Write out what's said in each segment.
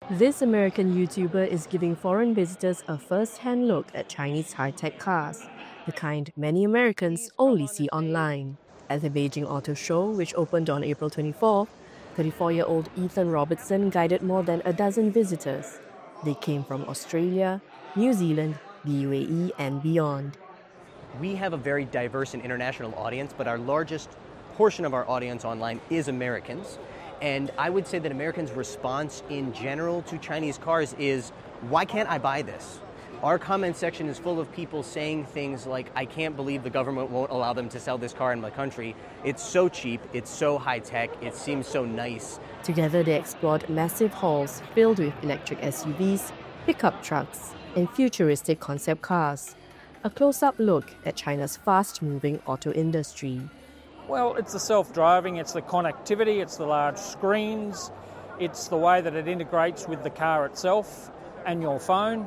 This American YouTuber is giving foreign visitors a first-hand look at Chinese high-tech cars, the kind many Americans only see online. At the Beijing Auto Show, which opened on April 24th, 34-year-old Ethan Robertson guided more than a dozen visitors. They came from Australia, New Zealand, the UAE, and beyond. We have a very diverse and international audience, but our largest portion of our audience online is Americans. And I would say that Americans' response in general to Chinese cars is, why can't I buy this? Our comment section is full of people saying things like, I can't believe the government won't allow them to sell this car in my country. It's so cheap, it's so high-tech, it seems so nice. Together they explored massive halls filled with electric SUVs, pickup trucks, and futuristic concept cars. A close-up look at China's fast-moving auto industry. Well, it's the self-driving, it's the connectivity, it's the large screens, it's the way that it integrates with the car itself and your phone.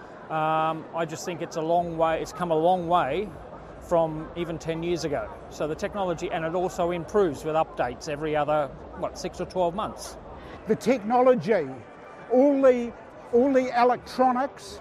I just think it's come a long way from even 10 years ago. So the technology, and it also improves with updates every other, 6 or 12 months. The technology, all the electronics,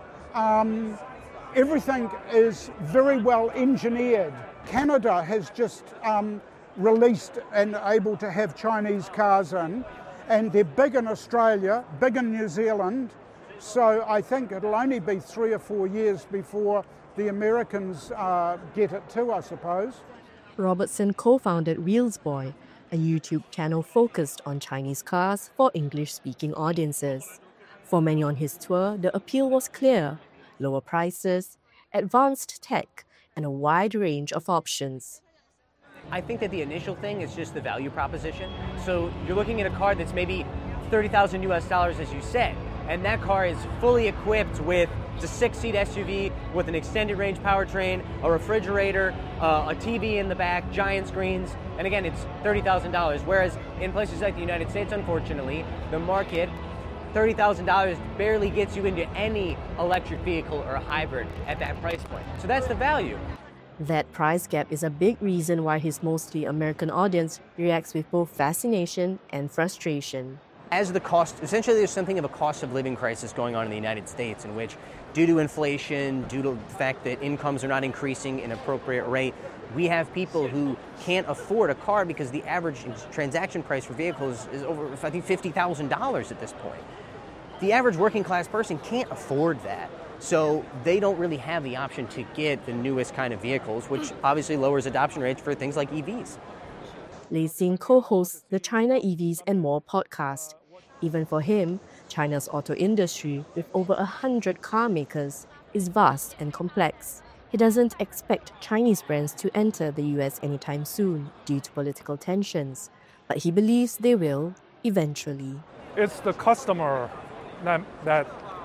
everything is very well engineered. Canada has just released and able to have Chinese cars in, and they're big in Australia, big in New Zealand, so I think it'll only be 3 or 4 years before the Americans get it too, I suppose. Robertson co-founded Wheelsboy, a YouTube channel focused on Chinese cars for English-speaking audiences. For many on his tour, the appeal was clear: lower prices, advanced tech, and a wide range of options. I think that the initial thing is just the value proposition. So you're looking at a car that's maybe $30,000 US, as you said, and that car is fully equipped with a 6-seat SUV with an extended range powertrain, a refrigerator, a TV in the back, giant screens, and again, it's $30,000. Whereas in places like the United States, unfortunately, the market, $30,000 barely gets you into any electric vehicle or hybrid at that price point. So that's the value. That price gap is a big reason why his mostly American audience reacts with both fascination and frustration. As the cost, essentially there's something of a cost of living crisis going on in the United States, in which, due to inflation, due to the fact that incomes are not increasing in an appropriate rate, we have people who can't afford a car because the average transaction price for vehicles is over, I think, $50,000 at this point. The average working class person can't afford that. So they don't really have the option to get the newest kind of vehicles, which obviously lowers adoption rates for things like EVs. Lei Xing co-hosts the China EVs and More podcast. Even for him, China's auto industry, with over 100 car makers, is vast and complex. He doesn't expect Chinese brands to enter the US anytime soon due to political tensions, but he believes they will eventually. It's the customer that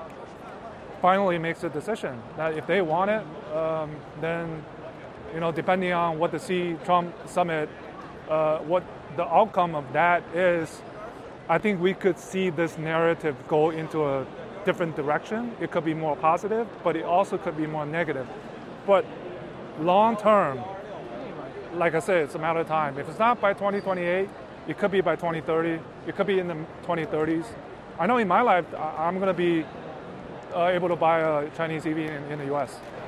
finally makes a decision. That if they want it, then, depending on what the Trump summit, what the outcome of that is, I think we could see this narrative go into a different direction. It could be more positive, but it also could be more negative. But long term, like I said, it's a matter of time. If it's not by 2028, it could be by 2030. It could be in the 2030s. I know in my life, I'm going to be able to buy a Chinese EV in the US.